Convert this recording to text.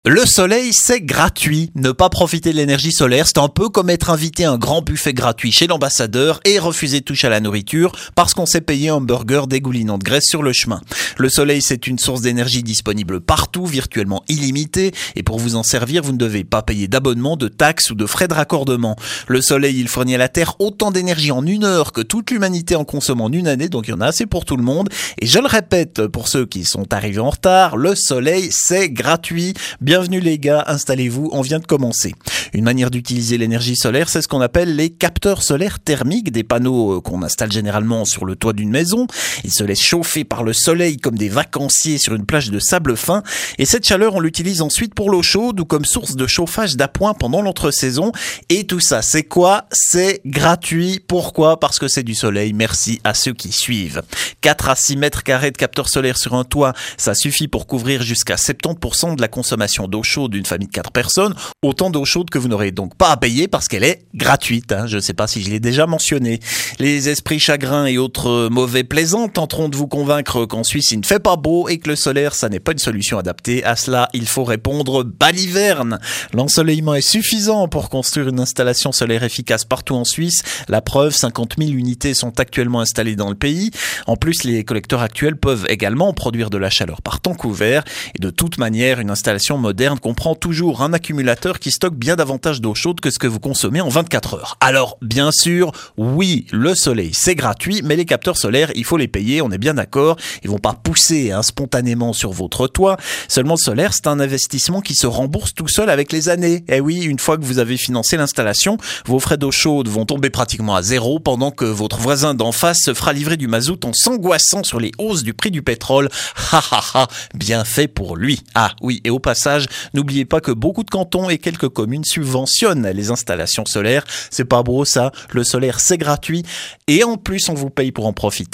Le soleil, c'est gratuit. Ne pas profiter de l'énergie solaire, c'est un peu comme être invité à un grand buffet gratuit chez l'ambassadeur et refuser de toucher à la nourriture parce qu'on s'est payé un burger dégoulinant de graisse sur le chemin. Le soleil, c'est une source d'énergie disponible partout, virtuellement illimitée, et pour vous en servir, vous ne devez pas payer d'abonnement, de taxes ou de frais de raccordement. Le soleil, il fournit à la Terre autant d'énergie en 1 heure que toute l'humanité en consomme en 1 année, donc il y en a assez pour tout le monde. Et je le répète, pour ceux qui sont arrivés en retard, le soleil, c'est gratuit. Bienvenue les gars, installez-vous, on vient de commencer. Une manière d'utiliser l'énergie solaire, c'est ce qu'on appelle les capteurs solaires thermiques, des panneaux qu'on installe généralement sur le toit d'une maison. Ils se laissent chauffer par le soleil comme des vacanciers sur une plage de sable fin. Et cette chaleur, on l'utilise ensuite pour l'eau chaude ou comme source de chauffage d'appoint pendant l'entre-saison. Et tout ça, c'est quoi? C'est gratuit. Pourquoi? Parce que c'est du soleil. Merci à ceux qui suivent. 4 à 6 mètres carrés de capteurs solaires sur un toit, ça suffit pour couvrir jusqu'à 70% de la consommation d'eau chaude d'une famille de 4 personnes. Autant d'eau chaude que vous n'aurez donc pas à payer parce qu'elle est gratuite. Je ne sais pas si je l'ai déjà mentionné. Les esprits chagrins et autres mauvais plaisants tenteront de vous convaincre qu'en Suisse il ne fait pas beau et que le solaire ça n'est pas une solution adaptée. À cela, il faut répondre baliverne. L'ensoleillement est suffisant pour construire une installation solaire efficace partout en Suisse. La preuve, 50 000 unités sont actuellement installées dans le pays. En plus, les collecteurs actuels peuvent également produire de la chaleur par temps couvert. Et de toute manière, une installation moderne comprend toujours un accumulateur qui stocke bien davantage d'eau chaude que ce que vous consommez en 24 heures. Alors, bien sûr, oui, le soleil, c'est gratuit, mais les capteurs solaires, il faut les payer, on est bien d'accord. Ils vont pas pousser spontanément sur votre toit. Seulement, le solaire, c'est un investissement qui se rembourse tout seul avec les années. Et oui, une fois que vous avez financé l'installation, vos frais d'eau chaude vont tomber pratiquement à zéro pendant que votre voisin d'en face se fera livrer du mazout en s'angoissant sur les hausses du prix du pétrole. Ha ha ha, bien fait pour lui. Ah oui, et au passage, n'oubliez pas que beaucoup de cantons et quelques communes subventionnent les installations solaires. C'est pas beau ça, le solaire c'est gratuit et en plus on vous paye pour en profiter.